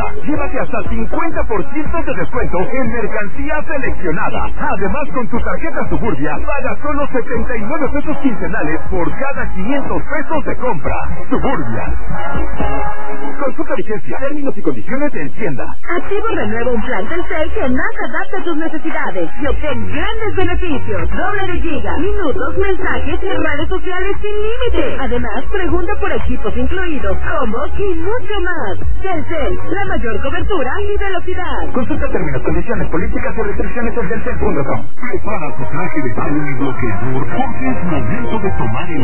Soriana. Llévate hasta 50% de descuento en mercancía seleccionada. Además, con tu tarjeta Suburbia, paga solo 79 pesos quincenales por cada 500 pesos de compra. Suburbia. Consulta vigencia, términos y condiciones en tienda. Activo renueva un plan Telcel que más adapta a tus necesidades y obtén grandes beneficios. Doble de giga, minutos, mensajes y redes sociales sin límite. Además, pregunta por equipos incluidos, combos y mucho más. Telcel, la mayor cobertura y velocidad. Consulta términos, condiciones, políticas y restricciones en telcel.com. Prepara tu traje de baño y bloqueador porque es momento de tomar el